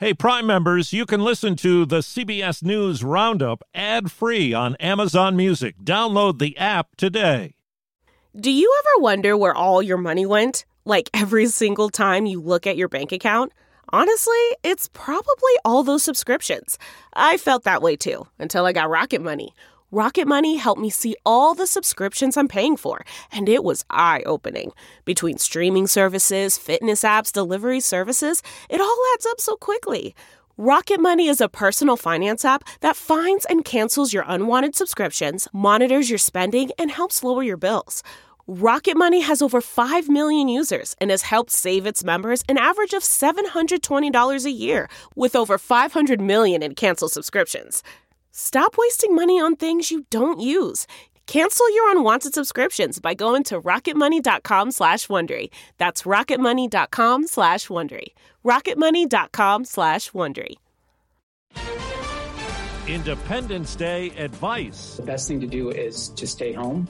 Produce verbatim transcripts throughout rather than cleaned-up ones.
Hey, Prime members, you can listen to the C B S News Roundup ad-free on Amazon Music. Download the app today. Do you ever wonder where all your money went? Like every single time you look at your bank account? Honestly, it's probably all those subscriptions. I felt that way too, until I got Rocket Money. Rocket Money helped me see all the subscriptions I'm paying for, and it was eye-opening. Between streaming services, fitness apps, delivery services, it all adds up so quickly. Rocket Money is a personal finance app that finds and cancels your unwanted subscriptions, monitors your spending, and helps lower your bills. Rocket Money has over five million users and has helped save its members an average of seven hundred twenty dollars a year, with over five hundred million in canceled subscriptions. Stop wasting money on things you don't use. Cancel your unwanted subscriptions by going to rocketmoney.com slash Wondery. That's rocketmoney.com slash Wondery. rocketmoney.com slash Wondery. Independence Day advice. The best thing to do is to stay home.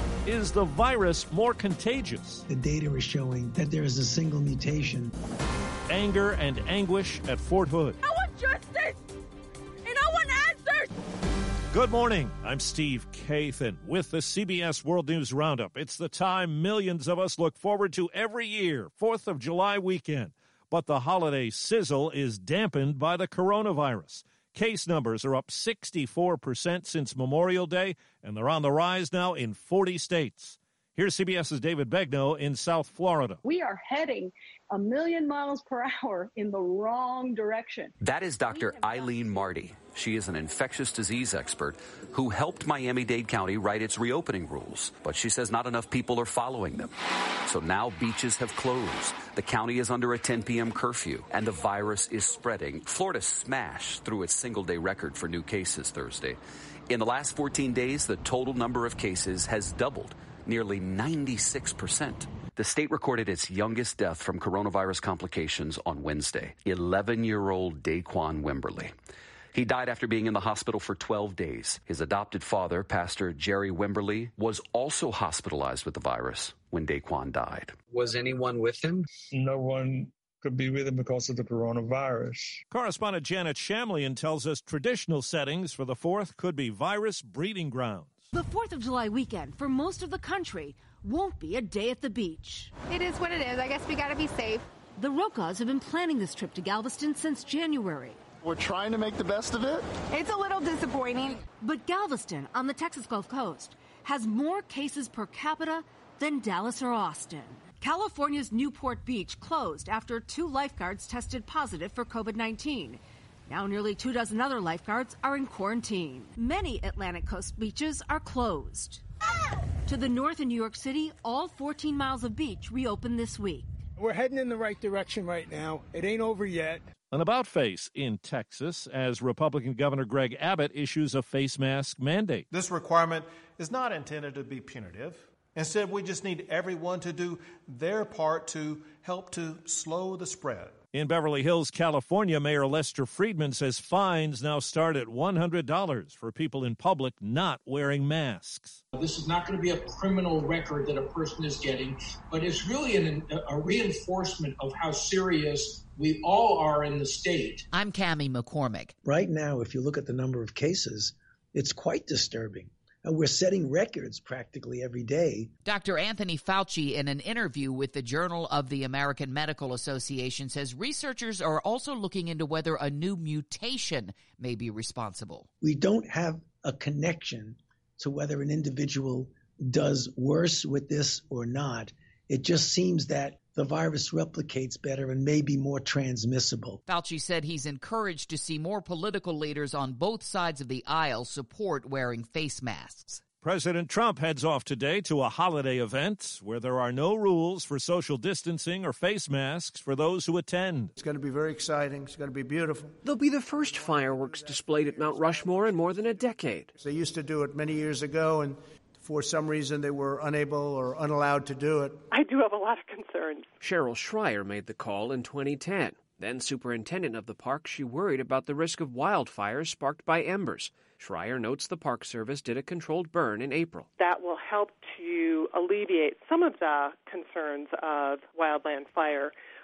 Is the virus more contagious? The data is showing that there is a single mutation. Anger and anguish at Fort Hood. I want justice! And I want answers! Good morning. I'm Steve Kathan with the C B S World News Roundup. It's the time millions of us look forward to every year, fourth of July weekend. But the holiday sizzle is dampened by the coronavirus. Case numbers are up sixty-four percent since Memorial Day, and they're on the rise now in forty states. Here's CBS's David Begnaud in South Florida. We are heading a million miles per hour in the wrong direction. That is Doctor Eileen Marty. She is an infectious disease expert who helped Miami-Dade County write its reopening rules. But she says not enough people are following them. So now beaches have closed. The county is under a ten p.m. curfew, and the virus is spreading. Florida smashed through its single-day record for new cases Thursday. In the last fourteen days, the total number of cases has doubled, nearly ninety-six percent. The state recorded its youngest death from coronavirus complications on Wednesday, eleven-year-old Daquan Wimberly. He died after being in the hospital for twelve days. His adopted father, Pastor Jerry Wimberly, was also hospitalized with the virus when Daquan died. Was anyone with him? No one could be with him because of the coronavirus. Correspondent Janet Shamlian tells us traditional settings for the fourth could be virus breeding grounds. The fourth of July weekend for most of the country won't be a day at the beach. It is what it is. I guess we got to be safe. The Rocas have been planning this trip to Galveston since January. We're trying to make the best of it. It's a little disappointing. But Galveston, on the Texas Gulf Coast, has more cases per capita than Dallas or Austin. California's Newport Beach closed after two lifeguards tested positive for covid nineteen. Now nearly two dozen other lifeguards are in quarantine. Many Atlantic coast beaches are closed. To the north in New York City, all fourteen miles of beach reopen this week. We're heading in the right direction right now. It ain't over yet. An about-face in Texas as Republican Governor Greg Abbott issues a face mask mandate. This requirement is not intended to be punitive. Instead, we just need everyone to do their part to help to slow the spread. In Beverly Hills, California, Mayor Lester Friedman says fines now start at one hundred dollars for people in public not wearing masks. This is not going to be a criminal record that a person is getting, but it's really an, a reinforcement of how serious we all are in the state. I'm Cammie McCormick. Right now, if you look at the number of cases, it's quite disturbing. And we're setting records practically every day. Doctor Anthony Fauci, in an interview with the Journal of the American Medical Association, says researchers are also looking into whether a new mutation may be responsible. We don't have a connection to whether an individual does worse with this or not. It just seems that the virus replicates better and may be more transmissible. Fauci said he's encouraged to see more political leaders on both sides of the aisle support wearing face masks. President Trump heads off today to a holiday event where there are no rules for social distancing or face masks for those who attend. It's going to be very exciting. It's going to be beautiful. They'll be the first fireworks displayed at Mount Rushmore in more than a decade. They used to do it many years ago, and for some reason they were unable or unallowed to do it. I do have a lot of concerns. Cheryl Schreier made the call in twenty ten. Then superintendent of the park, she worried about the risk of wildfires sparked by embers. Schreier notes the Park Service did a controlled burn in April. That will help to alleviate some of the concerns of wildland fire.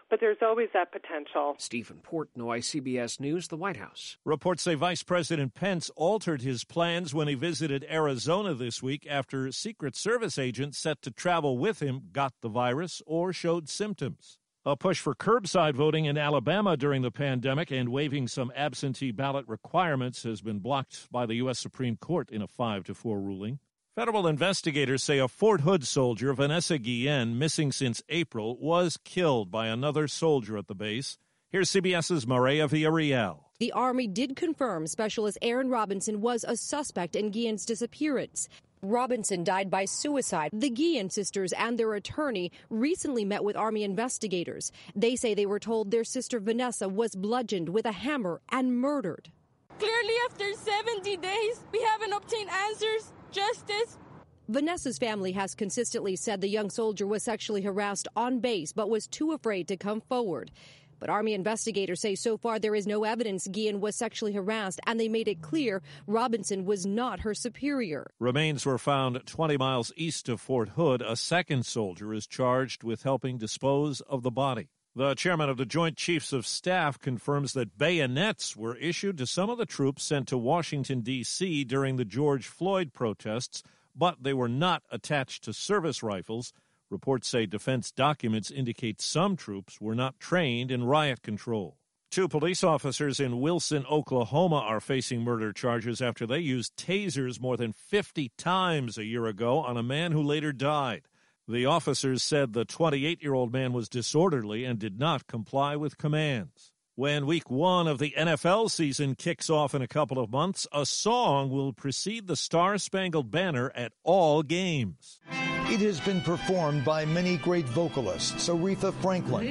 but there's always that potential. Stephen Portnoy, C B S News, the White House. Reports say Vice President Pence altered his plans when he visited Arizona this week after Secret Service agents set to travel with him got the virus or showed symptoms. A push for curbside voting in Alabama during the pandemic and waiving some absentee ballot requirements has been blocked by the U S Supreme Court in a five to four ruling. Federal investigators say a Fort Hood soldier, Vanessa Guillen, missing since April, was killed by another soldier at the base. Here's CBS's Maria Villarreal. The Army did confirm Specialist Aaron Robinson was a suspect in Guillen's disappearance. Robinson died by suicide. The Guillen sisters and their attorney recently met with Army investigators. They say they were told their sister Vanessa was bludgeoned with a hammer and murdered. Clearly, after seventy days, we haven't obtained answers, justice. Vanessa's family has consistently said the young soldier was sexually harassed on base but was too afraid to come forward. But Army investigators say so far there is no evidence Guillen was sexually harassed, and they made it clear Robinson was not her superior. Remains were found twenty miles east of Fort Hood. A second soldier is charged with helping dispose of the body. The chairman of the Joint Chiefs of Staff confirms that bayonets were issued to some of the troops sent to Washington, D C during the George Floyd protests, but they were not attached to service rifles. Reports say defense documents indicate some troops were not trained in riot control. Two police officers in Wilson, Oklahoma are facing murder charges after they used tasers more than fifty times a year ago on a man who later died. The officers said the twenty-eight-year-old man was disorderly and did not comply with commands. When week one of the N F L season kicks off in a couple of months, a song will precede the Star-Spangled Banner at all games. It has been performed by many great vocalists, Aretha Franklin,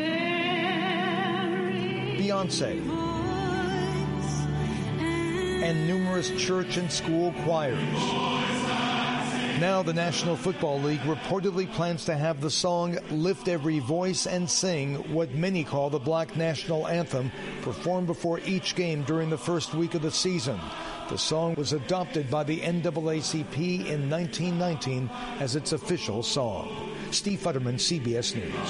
Beyonce, and numerous church and school choirs. Now the National Football League reportedly plans to have the song Lift Every Voice and Sing, what many call the Black National Anthem, performed before each game during the first week of the season. The song was adopted by the N double A C P in nineteen nineteen as its official song. Steve Futterman, C B S News.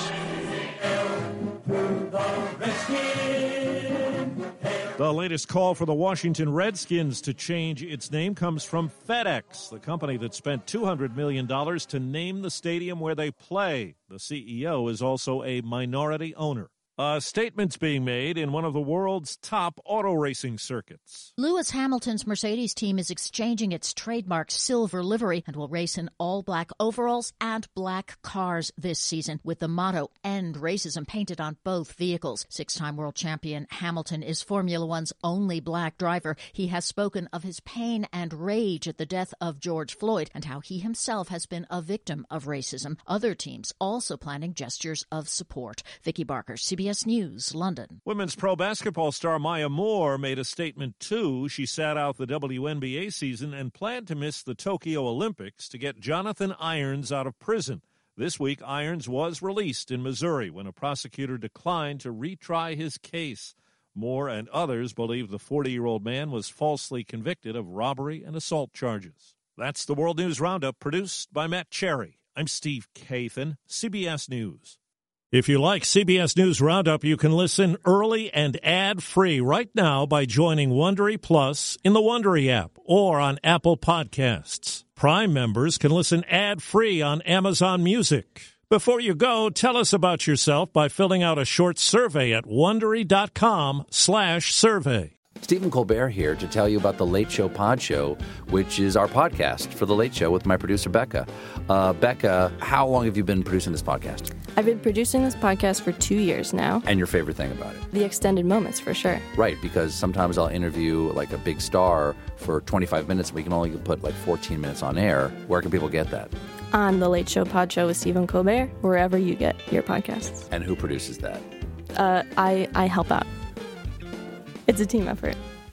The latest call for the Washington Redskins to change its name comes from FedEx, the company that spent two hundred million dollars to name the stadium where they play. The C E O is also a minority owner. A statement's being made in one of the world's top auto racing circuits. Lewis Hamilton's Mercedes team is exchanging its trademark silver livery and will race in all-black overalls and black cars this season, with the motto End Racism painted on both vehicles. Six-time world champion Hamilton is Formula One's only black driver. He has spoken of his pain and rage at the death of George Floyd and how he himself has been a victim of racism. Other teams also planning gestures of support. Vicki Barker, C B S News, London. Women's pro basketball star Maya Moore made a statement, too. She sat out the W N B A season and planned to miss the Tokyo Olympics to get Jonathan Irons out of prison. This week, Irons was released in Missouri when a prosecutor declined to retry his case. Moore and others believe the forty-year-old man was falsely convicted of robbery and assault charges. That's the World News Roundup, produced by Matt Cherry. I'm Steve Kathan, C B S News. If you like C B S News Roundup, you can listen early and ad-free right now by joining Wondery Plus in the Wondery app or on Apple Podcasts. Prime members can listen ad-free on Amazon Music. Before you go, tell us about yourself by filling out a short survey at Wondery.com slash survey. Stephen Colbert here to tell you about The Late Show Pod Show, which is our podcast for The Late Show with my producer, Becca. Uh, Becca, how long have you been producing this podcast? I've been producing this podcast for two years now. And your favorite thing about it? The extended moments, for sure. Right, because sometimes I'll interview like a big star for twenty-five minutes, and we can only put like fourteen minutes on air. Where can people get that? On The Late Show Pod Show with Stephen Colbert, wherever you get your podcasts. And who produces that? Uh, I, I help out. It's a team effort.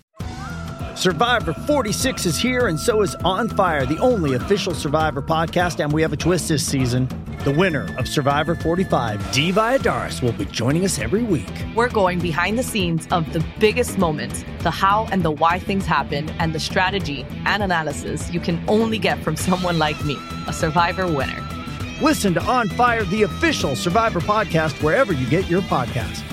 Survivor forty-six is here, and so is On Fire, the only official Survivor podcast, and we have a twist this season. The winner of Survivor forty-five, Dee Valladares, will be joining us every week. We're going behind the scenes of the biggest moments, the how and the why things happen, and the strategy and analysis you can only get from someone like me, a Survivor winner. Listen to On Fire, the official Survivor podcast, wherever you get your podcasts.